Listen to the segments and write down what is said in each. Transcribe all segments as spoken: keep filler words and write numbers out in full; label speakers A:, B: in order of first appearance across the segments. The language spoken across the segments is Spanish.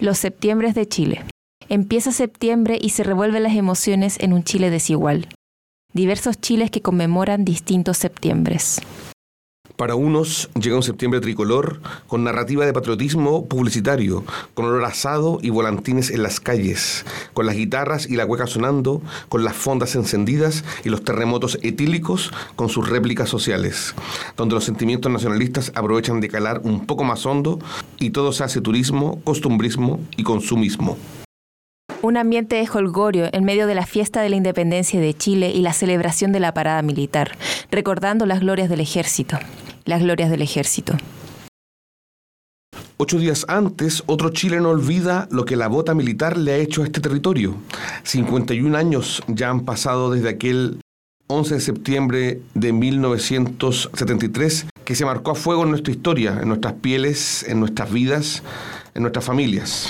A: Los septiembres de Chile. Empieza septiembre y se revuelven las emociones en un Chile desigual. Diversos Chiles que conmemoran distintos septiembres.
B: Para unos llega un septiembre tricolor con narrativa de patriotismo publicitario, con olor a asado y volantines en las calles, con las guitarras y la cueca sonando, con las fondas encendidas y los terremotos etílicos con sus réplicas sociales, donde los sentimientos nacionalistas aprovechan de calar un poco más hondo y todo se hace turismo, costumbrismo y consumismo.
A: Un ambiente de jolgorio en medio de la fiesta de la independencia de Chile y la celebración de la parada militar, recordando las glorias del ejército. Las glorias del ejército.
B: Ocho días antes, otro chileno olvida lo que la bota militar le ha hecho a este territorio. cincuenta y un años ya han pasado desde aquel once de septiembre de mil novecientos setenta y tres, que se marcó a fuego en nuestra historia, en nuestras pieles, en nuestras vidas, en nuestras familias.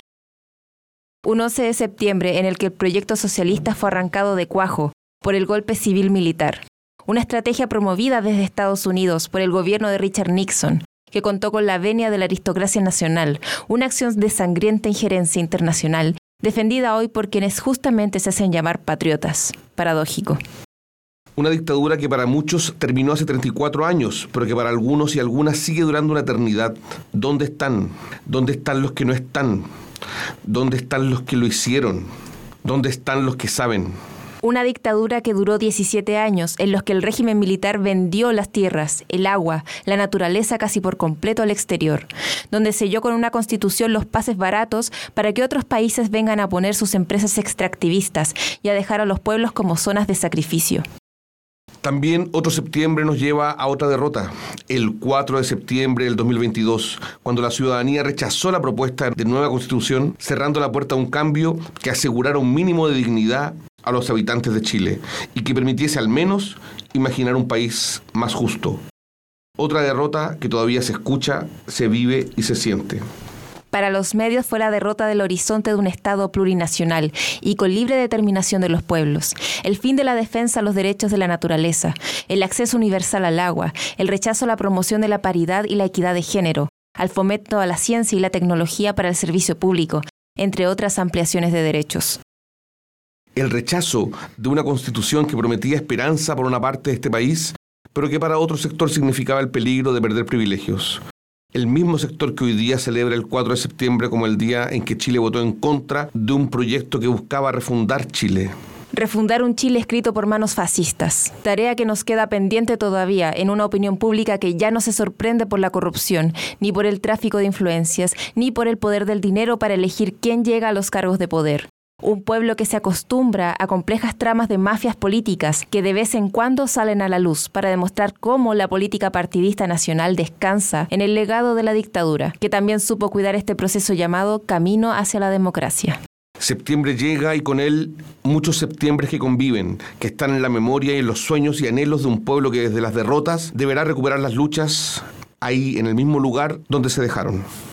A: Un once de septiembre en el que el proyecto socialista fue arrancado de cuajo por el golpe civil militar. Una estrategia promovida desde Estados Unidos por el gobierno de Richard Nixon, que contó con la venia de la aristocracia nacional, una acción de sangrienta injerencia internacional, defendida hoy por quienes justamente se hacen llamar patriotas. Paradójico.
B: Una dictadura que para muchos terminó hace treinta y cuatro años, pero que para algunos y algunas sigue durando una eternidad. ¿Dónde están? ¿Dónde están los que no están? ¿Dónde están los que lo hicieron? ¿Dónde están los que saben?
A: Una dictadura que duró diecisiete años, en los que el régimen militar vendió las tierras, el agua, la naturaleza casi por completo al exterior, donde selló con una constitución los pases baratos para que otros países vengan a poner sus empresas extractivistas y a dejar a los pueblos como zonas de sacrificio.
B: También otro septiembre nos lleva a otra derrota, el cuatro de septiembre del dos mil veintidós, cuando la ciudadanía rechazó la propuesta de nueva constitución, cerrando la puerta a un cambio que asegurara un mínimo de dignidad a los habitantes de Chile y que permitiese al menos imaginar un país más justo. Otra derrota que todavía se escucha, se vive y se siente.
A: Para los medios fue la derrota del horizonte de un Estado plurinacional y con libre determinación de los pueblos, el fin de la defensa a los derechos de la naturaleza, el acceso universal al agua, el rechazo a la promoción de la paridad y la equidad de género, al fomento a la ciencia y la tecnología para el servicio público, entre otras ampliaciones de derechos.
B: El rechazo de una constitución que prometía esperanza por una parte de este país, pero que para otro sector significaba el peligro de perder privilegios. El mismo sector que hoy día celebra el cuatro de septiembre como el día en que Chile votó en contra de un proyecto que buscaba refundar Chile.
A: Refundar un Chile escrito por manos fascistas, tarea que nos queda pendiente todavía en una opinión pública que ya no se sorprende por la corrupción, ni por el tráfico de influencias, ni por el poder del dinero para elegir quién llega a los cargos de poder. Un pueblo que se acostumbra a complejas tramas de mafias políticas que de vez en cuando salen a la luz para demostrar cómo la política partidista nacional descansa en el legado de la dictadura, que también supo cuidar este proceso llamado camino hacia la democracia.
B: Septiembre llega y con él muchos septiembres que conviven, que están en la memoria y en los sueños y anhelos de un pueblo que desde las derrotas deberá recuperar las luchas ahí en el mismo lugar donde se dejaron.